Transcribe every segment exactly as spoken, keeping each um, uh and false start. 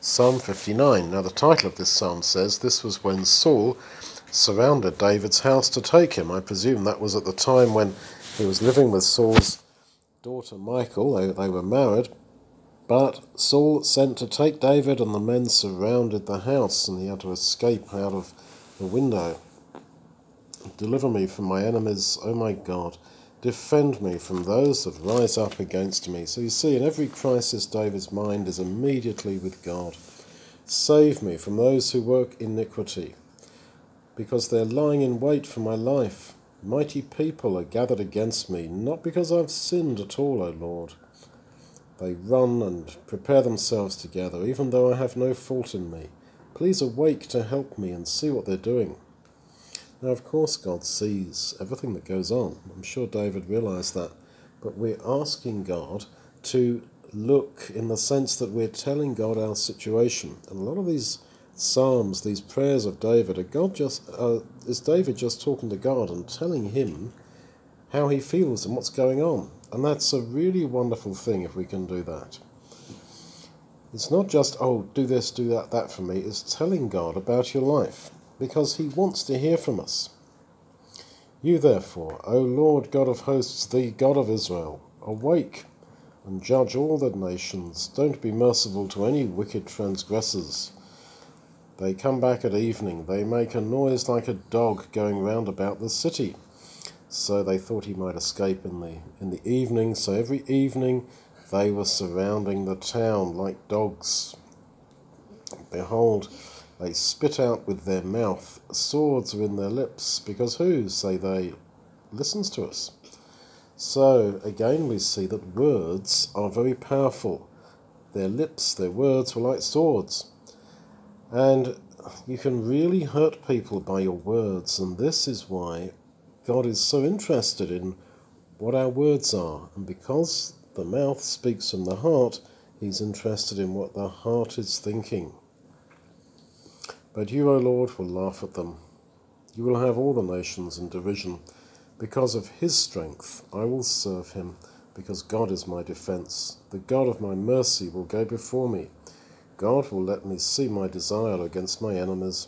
Psalm fifty-nine. Now the title of this psalm says, this was when Saul surrounded David's house to take him. I presume that was at the time when he was living with Saul's daughter Michal. They, they were married. But Saul sent to take David, and the men surrounded the house, and he had to escape out of the window. Deliver me from my enemies, O my God. Defend me from those that rise up against me. So you see, in every crisis, David's mind is immediately with God. Save me from those who work iniquity, because they're lying in wait for my life. Mighty people are gathered against me, not because I've sinned at all, O Lord. They run and prepare themselves together, even though I have no fault in me. Please awake to help me and see what they're doing. Now, of course, God sees everything that goes on. I'm sure David realized that. But we're asking God to look in the sense that we're telling God our situation. And a lot of these psalms, these prayers of David, are God just uh, is David just talking to God and telling him how he feels and what's going on. And that's a really wonderful thing if we can do that. It's not just, oh, do this, do that, that for me. It's telling God about your life, because he wants to hear from us. You therefore, O Lord God of hosts, the God of Israel, awake and judge all the nations. Don't be merciful to any wicked transgressors. They come back at evening. They make a noise like a dog going round about the city. So they thought he might escape in the in the evening. So every evening they were surrounding the town like dogs. Behold, they spit out with their mouth, swords are in their lips, because who, say they, listens to us? So again we see that words are very powerful. Their lips, their words were like swords. And you can really hurt people by your words, and this is why God is so interested in what our words are. And because the mouth speaks from the heart, he's interested in what the heart is thinking. But you, O Lord, will laugh at them. You will have all the nations in derision. Because of his strength I will serve him, because God is my defence. The God of my mercy will go before me. God will let me see my desire against my enemies.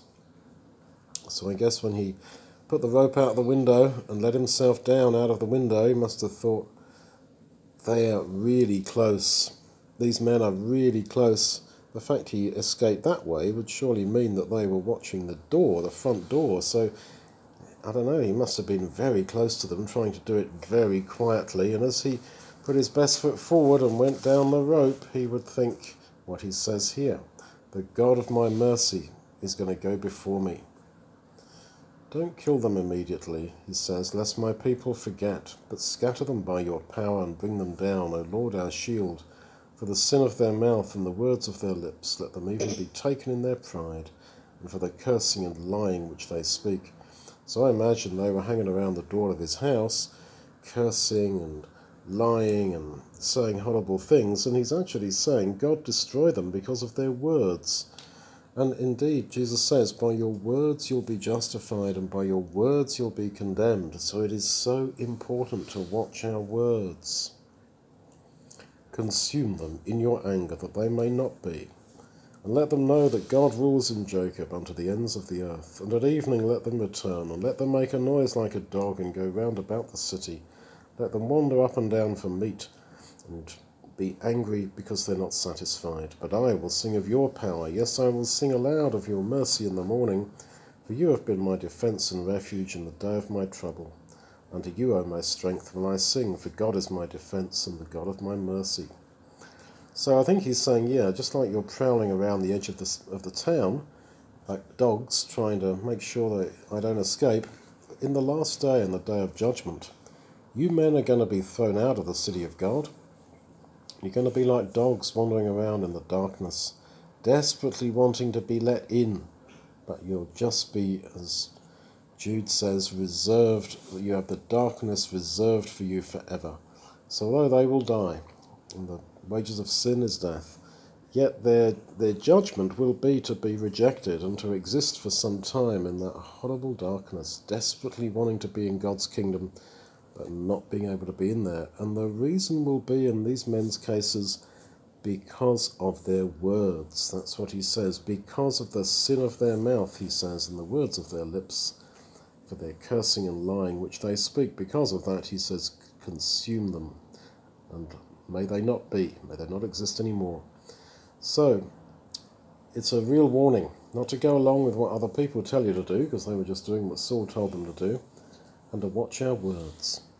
So I guess when he put the rope out the window and let himself down out of the window, he must have thought, they are really close. These men are really close. The fact he escaped that way would surely mean that they were watching the door, the front door. So, I don't know, he must have been very close to them, trying to do it very quietly. And as he put his best foot forward and went down the rope, he would think what he says here. The God of my mercy is going to go before me. Don't kill them immediately, he says, lest my people forget, but scatter them by your power and bring them down, O Lord our shield. For the sin of their mouth and the words of their lips, let them even be taken in their pride, and for the cursing and lying which they speak. So I imagine they were hanging around the door of his house, cursing and lying and saying horrible things, and he's actually saying, God, destroy them because of their words. And indeed, Jesus says, by your words you'll be justified, and by your words you'll be condemned. So it is so important to watch our words. Consume them in your anger, that they may not be. And let them know that God rules in Jacob unto the ends of the earth. And at evening let them return, and let them make a noise like a dog, and go round about the city. Let them wander up and down for meat, and be angry because they're not satisfied. But I will sing of your power. Yes, I will sing aloud of your mercy in the morning. For you have been my defence and refuge in the day of my trouble. Unto you, O my strength, will I sing, for God is my defence and the God of my mercy. So I think he's saying, yeah, just like you're prowling around the edge of the, of the town, like dogs trying to make sure that I don't escape, in the last day, in the day of judgment, you men are going to be thrown out of the city of God. You're going to be like dogs wandering around in the darkness, desperately wanting to be let in, but you'll just be, as Jude says, reserved. You have the darkness reserved for you forever. So although they will die, and the wages of sin is death, yet their their judgment will be to be rejected and to exist for some time in that horrible darkness, desperately wanting to be in God's kingdom, but not being able to be in there. And the reason will be, in these men's cases, because of their words. That's what he says. Because of the sin of their mouth, he says, and the words of their lips, for their cursing and lying which they speak. Because of that, he says, consume them, and may they not be, may they not exist anymore. So, it's a real warning not to go along with what other people tell you to do, because they were just doing what Saul told them to do, and to watch our words.